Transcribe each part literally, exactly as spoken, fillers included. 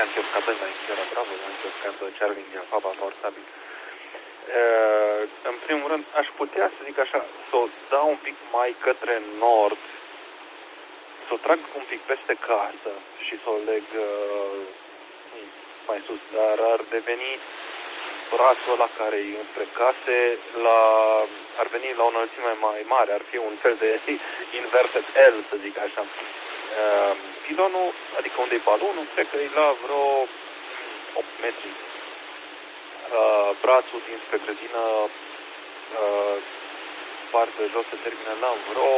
Ian Chiosca doi, mai Sierra Bravo, Ian Chiosca doi, Charlie India Papa, Fortabil. Uh, în primul rând, aș putea să zic așa, să o dau un pic mai către nord, să o trag un pic peste casă și să o leg uh, mai sus, dar ar deveni brațul ăla care e înspre case, la, ar veni la o înălțime mai mare, ar fi un fel de inverted L, să zic așa. Uh, pilonul, adică unde e balonul, cred că e la vreo opt metri. Uh, brațul dinspre grădină, uh, partea jos se termină la vreo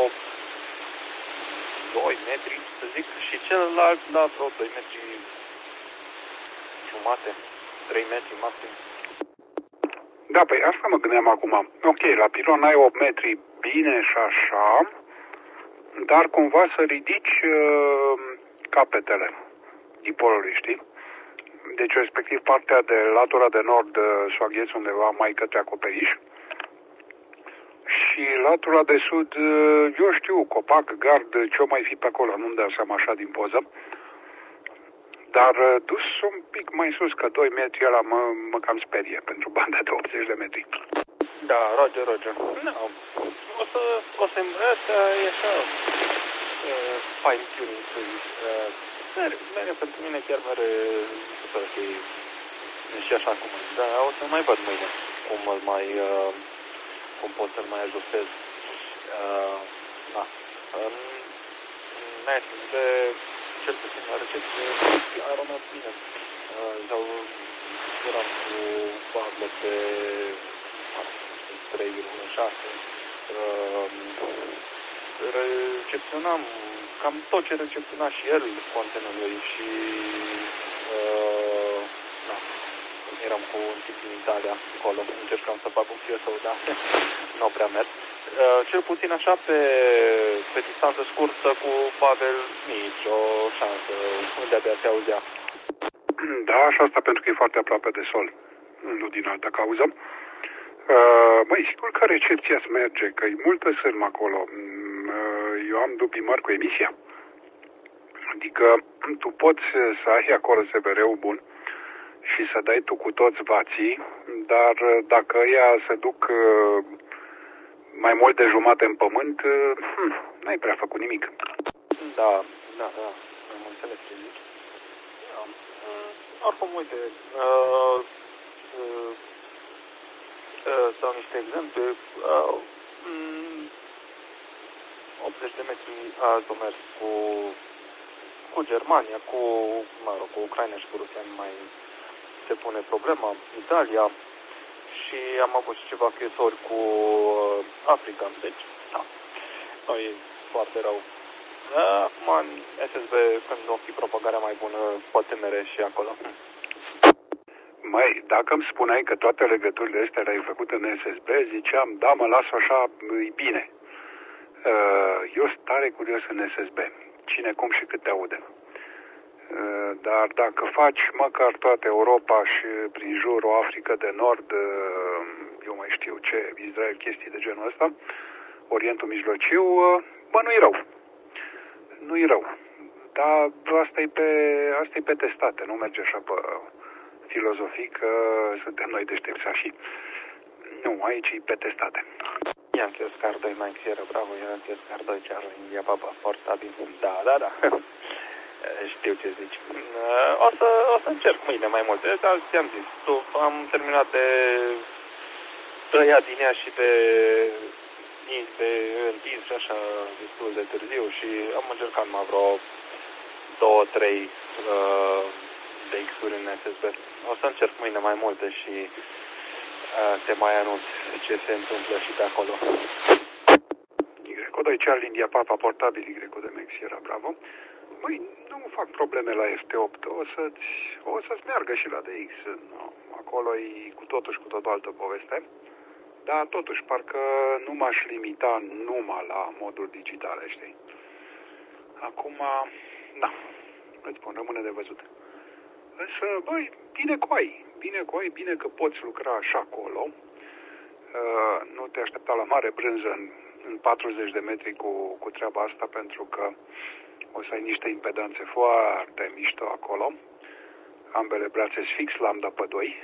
doi metri, să zic, și celălalt la vreo doi metri jumate, trei metri maxim. Da, păi asta mă gândeam acum. Ok, la pilon ai opt metri, bine și așa, dar cumva să ridici uh, capetele dipolului, știi? Deci, respectiv, partea de latura de nord să o agheți undeva mai către acoperiș și latura de sud, eu știu, copac, gard, ce-o mai fi pe acolo, nu-mi dau seama așa din poză, dar dus un pic mai sus, că doi metri ăla mă, mă cam sperie pentru banda de optzeci de metri. Da, Roger, Roger. No, o să, o să, asta e așa, uh, fine tuning, să zic. Uh, mere, mere, pentru mine chiar mere, să fie și așa cum e. Dar o să mai văd mâine cum îl mai, uh, cum pot să-l mai ajustez. Uh, da. În S S B, cel puțin la recepție, a rămas bine. Uh, sau eram cu vagle pe trei virgulă șase. Uh, recepționam cam tot ce recepționa și el contenului și uh, da, eram cu un tip din Italia acolo, încercam să fac un fiesău, dar nu prea mers. Uh, cel puțin așa pe, pe distanță scurtă cu Pavel nici o șansă, de-abia se auzea. Da, și asta pentru că e foarte aproape de sol, nu din altă cauză. Uh, băi, sigur că recepția-ți merge, că e multă sârmă acolo. Uh, eu am dubii mari cu emisia. Adică tu poți să ai acolo S V R-ul bun și să dai tu cu toți vații, dar dacă ea se duc uh, mai mult de jumate în pământ, uh, hm, n-ai prea făcut nimic. Da, da, da, am înțeles ce zici. Da. Uh, oricum, uite, uh, uh, uh, dau niște exemple. Uh, um, optzeci de metri azi o mers cu, cu Germania, cu, mă rog, cu Ucraina și cu Rusia nu mai se pune problema, Italia și am avut și ceva chesori cu uh, Africa, deci, da, nu e foarte rău. Acum, în S S B, când o fi propagarea mai bună, poate mere și acolo. Măi, dacă îmi spuneai că toate legăturile astea le-ai făcut în S S B, ziceam, da, mă las așa, e bine. Eu sunt tare curios în S S B, cine, cum și cât te aude. Dar dacă faci măcar toată Europa și prin jur o Africă de Nord, eu mai știu ce, Israel, chestii de genul ăsta, Orientul Mijlociu, bă, nu-i rău. Nu-i rău. Dar asta e pe, asta e pe testate, nu merge așa pe filozofii că suntem noi deștepți așa. Nu, aici e pe testate. Yankee Oscar doi, Mike Sierra Bravo, Yankee Oscar doi, Charlie India Papa, Fortabil. Da, da, da. Știu ce zici. O să, o să încerc mâine mai multe, dar ți-am zis, tu, am terminat de tăiat din ea și de, de întins și așa destul de târziu și am încercat mai vreo două, trei uh, D X-uri în S S B. O să încerc mâine mai multe și uh, te mai anunț ce se întâmplă și de acolo. Y doi Charlie India Papa Portabil, Y de Max Sierra Bravo. Băi, nu fac probleme la F T opt, o să-ți, o să-ți meargă și la D X. No, acolo e cu totul și cu totul altă poveste. Dar totuși, parcă nu m-aș limita numai la modul digital, știi? Acum, da, îți spun, rămâne de văzut. Însă, băi, bine cu ai, bine cu ai, bine că poți lucra și acolo. Uh, nu te aștepta la mare brânză în, în patruzeci de metri cu, cu treaba asta, pentru că o să ai niște impedanțe foarte mișto acolo. ambele brațe sunt fix lambda pe doi.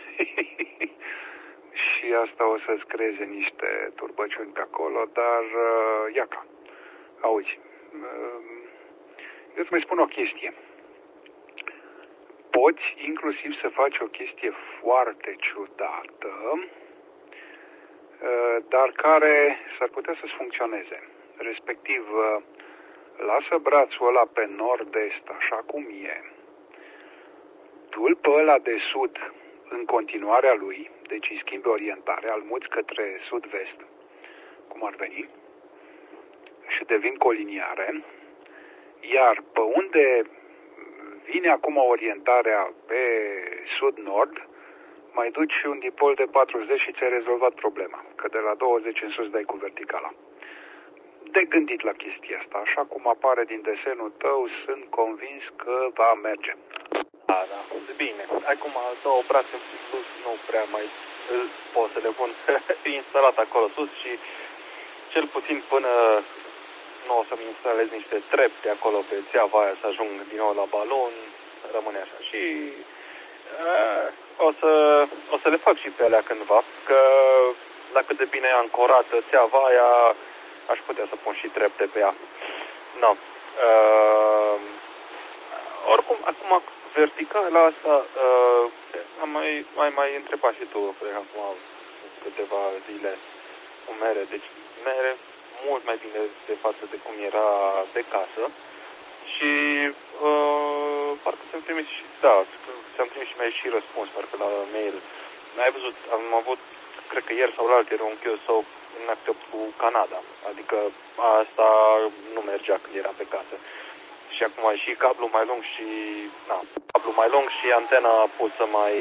Și asta o să-ți creeze niște turbăciuni pe acolo, dar uh, iaca, auzi, uh, eu îți mai spun o chestie. Poți inclusiv să faci o chestie foarte ciudată, uh, dar care s-ar putea să-ți funcționeze. Respectiv, uh, lasă brațul ăla pe nord-est, așa cum e, du-l pe ăla de sud în continuarea lui, deci îi schimbi orientarea, îl muți către sud-vest, cum ar veni, și devin coliniare, iar pe unde vine acum orientarea pe sud-nord, mai duci un dipol de patruzeci și ți-ai rezolvat problema, că de la douăzeci în sus dai cu verticala. De gândit la chestia asta, așa cum apare din desenul tău, sunt convins că va merge. Da, da, bine. Acum două brațe sus nu prea mai pot să le pun instalat acolo sus și cel puțin până nu o să-mi instalez niște trepte acolo pe țeava aia să ajung din nou la balon, rămâne așa. Și uh, o, să, o să le fac și pe alea cândva, că la cât de bine e ancorată țeava aia, aș putea să pun și trepte pe ea. No. Uh, oricum, acum verticala asta, uh, am mai, mai, mai întrebat și tu, cred că acum câteva zile, cu mere, deci mere mult mai bine de față de cum era de casă și uh, parcă ți-am trimis și, da, ți-am trimis și mai și răspuns, parcă la mail. N-ai văzut, am avut, cred că ieri sau la altă, era un chios sau în accept cu Canada, adică asta nu mergea când era pe casă. Și acum și cablu mai lung și, na, cablu mai lung și antena pusă mai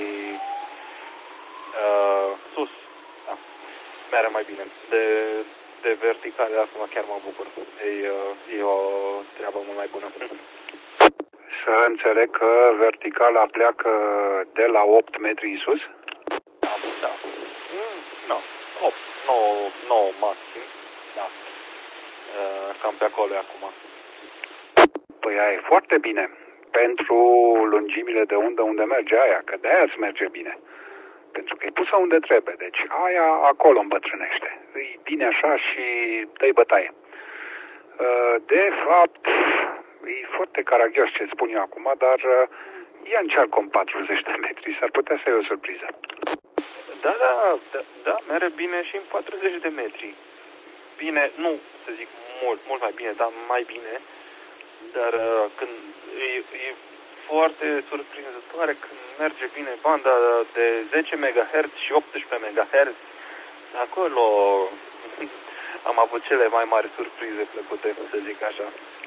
uh, sus, da, merge mai bine. De, de verticale acum chiar mă bucur. E, uh, e o treabă mult mai bună. Să înțeleg că verticala pleacă de la opt metri în sus? Da, da. Mm, no, opt, nouă, nouă maxim, da. Uh, cam pe acolo e acum. Păi aia e foarte bine. Pentru lungimile de undă unde merge aia, că de aia îți merge bine. Pentru că e pusă unde trebuie, deci aia acolo îmbătrânește. E bine așa și dă-i bătaie. De fapt, e foarte caragios ce spun eu acum, dar ia încearcă în patruzeci de metri, s-ar putea să ai o surpriză. Da, da, da, da, merge bine și în patruzeci de metri. Bine, nu să zic mult, mult mai bine, dar mai bine. Dar uh, când e, e foarte surprinzătoare când merge bine banda de zece megahertz și optsprezece megahertz, acolo am avut cele mai mari surprize plăcute, să zic așa.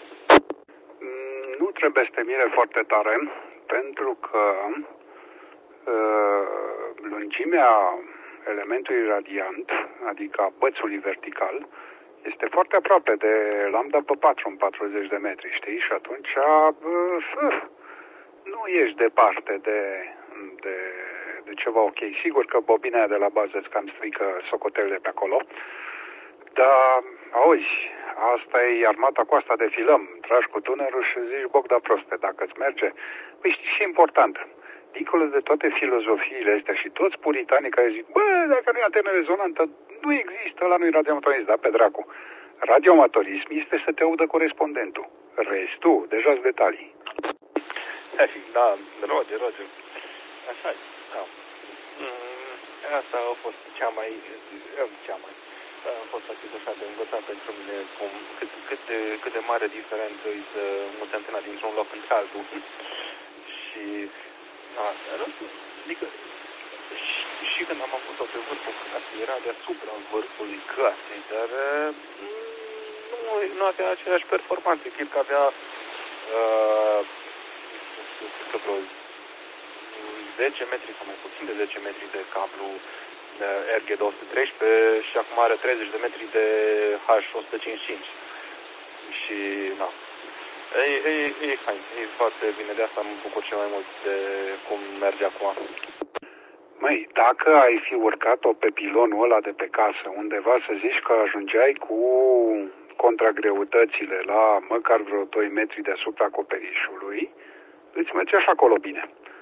Nu trebuie să te mire foarte tare, pentru că uh, lungimea elementului radiant, adică a bățului vertical, este foarte aproape de lambda pe patru în patruzeci de metri, știi? Și atunci uh, nu ești departe de, de, de ceva ok. Sigur că bobina aia de la bază îți cam strică socotelele pe acolo, dar, auzi, asta e armata cu asta de filăm. Tragi cu tunerul și zici, boc da proste, dacă îți merge. Păi știi ce e important? Dincolo de toate filozofiile astea și toți puritanii care zic, bă, dacă nu e antenă rezonantă, nu există, ăla nu e radioamatorism, da, pe dracu. Radioamatorism este să te audă corespondentul. Restul, deja-s detalii. Da, roge, roge. Așa e, da. Mm, asta a fost cea mai, cea mai, a fost atât așa de învățat pentru mine, cum, cât, cât, de, cât de mare diferență e să muți antena dintr-un loc într-altul. Și, da, adică, și, și când am avut-o pe vârful clasei, era deasupra vârfului clasei, dar nu, nu avea aceeași performanță, chit că avea uh, că vreo zece metri sau mai puțin de zece metri de cablu R G două sute treisprezece și acum are treizeci de metri de H o sută cincizeci și cinci. Și, na, e, e, e fain, e foarte bine, de asta mă bucur cel mai mult de cum merge acum. Măi, dacă ai fi urcat-o pe pilonul ăla de pe casă, undeva să zici că ajungeai cu contragreutățile la măcar vreo doi metri deasupra acoperișului, îți merge și acolo bine.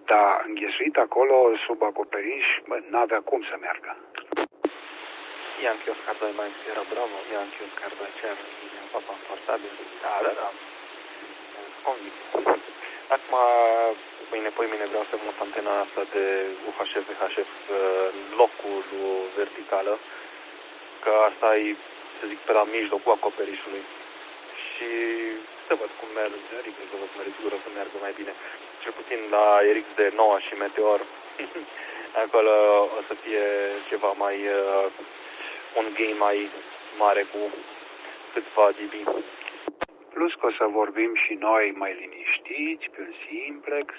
Dar înghesuit acolo, sub acoperiș, bă, n-avea cum să meargă. Yankee Oscar doi Mike Sierra Bravo, Yankee Oscar doi Charlie India Papa portabil. Da, da, da. Convins. Acum, mâine, poi mine vreau să mut antena asta de U H F V H F în locul verticală, că asta e, să zic, pe la mijlocul acoperișului. Și să văd cum merge, adică să văd cum merge, sigur o să meargă mai bine. Cel puțin la R X D nouă și Meteor, acolo o să fie ceva mai, uh, un gain mai mare cu câțiva D B. Plus că o să vorbim și noi mai liniștiți, pe un simplex.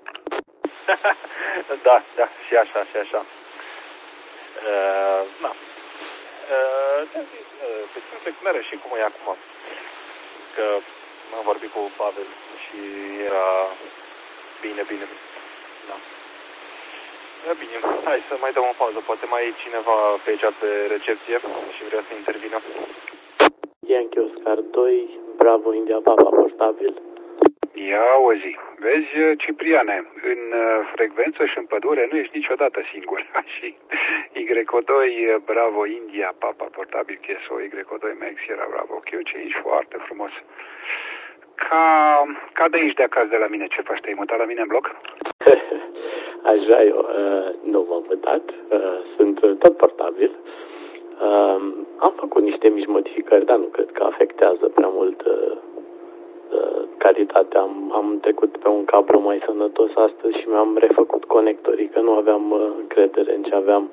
Da, da, și așa, și așa. Uh, na. Uh, uh, pe simplex mere și cum e acum. Că am vorbit cu Pavel și era bine, bine. Da. E bine, hai să mai dăm o pauză. Poate mai e cineva pe aici pe recepție și vrea să intervină. Yankee Oscar doi, Bravo India Papa portabil. Ia o zi. Vezi, Cipriane, în frecvență și în pădure nu ești niciodată singur. Și Y doi, Bravo India Papa portabil, K S O, Y doi Max Sierra Bravo Q cinci, foarte frumos. Ca, ca de aici de acasă de la mine, ce faci? Te-ai mutat la mine în bloc? Așa eu, uh, nu m-am mutat, uh, sunt tot portabil. Uh, am făcut niște mici modificări, dar nu cred că afectează prea mult uh, uh, calitatea. Am, am trecut pe un cablu mai sănătos astăzi și mi-am refăcut conectorii, că nu aveam uh, încredere în ce aveam.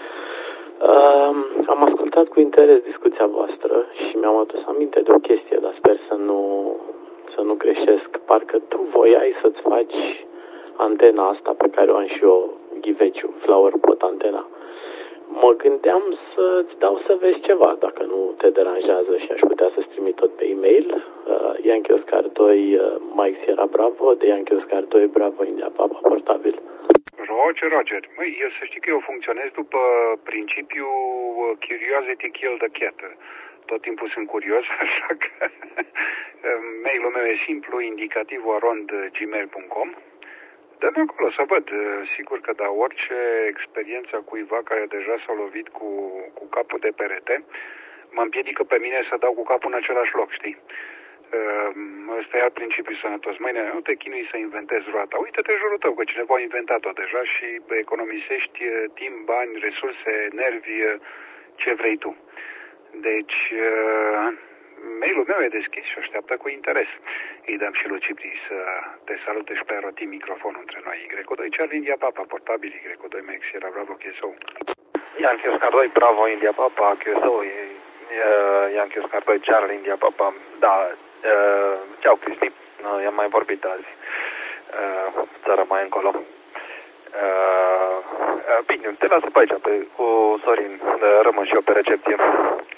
Uh, am ascultat cu interes discuția voastră și mi-am adus aminte de o chestie, dar sper să nu, să nu greșesc. Parcă tu voiai să-ți faci antena asta pe care o am și eu, ghiveciu, flower pot antena. Mă gândeam să-ți dau să vezi ceva, dacă nu te deranjează, și aș putea să-ți trimit tot pe e-mail. Uh, Yankee Oscar doi, uh, Mike Sierra Bravo, de Yankee Oscar doi, Bravo India Papa portabil. Roger, Roger. Măi, eu să știi că eu funcționez după principiul curiosity killed the cat. Tot timpul sunt curios, așa că mailul meu e simplu, indicativul arond gmail punct com. Dă-mi acolo să văd. Sigur că da, orice experiență cuiva care deja s-a lovit cu, cu capul de perete mă împiedică pe mine să dau cu capul în același loc, știi? Ăsta e alt principiu sănătos. Mâine nu te chinui să inventezi roata. Uită-te jurul tău, că cineva a inventat-o deja și economisești timp, bani, resurse, nervi, ce vrei tu. Deci, mailul meu e deschis și așteaptă cu interes. Îi dăm și lui Cipri să te salute și pe rotim microfonul între noi. Y doi Charlie India Papa, portabil, Y doi Max Sierra Bravo Q S O. Yankee Oscar doi, Bravo India Papa, Q S O, Yankee Oscar doi, Charlie India Papa. Da, uh, ceau Cristi, uh, i-am mai vorbit azi, uh, țara mai încolo. Uh, bine, te las pe aici, pe, cu Sorin, uh, rămân și eu pe recepție.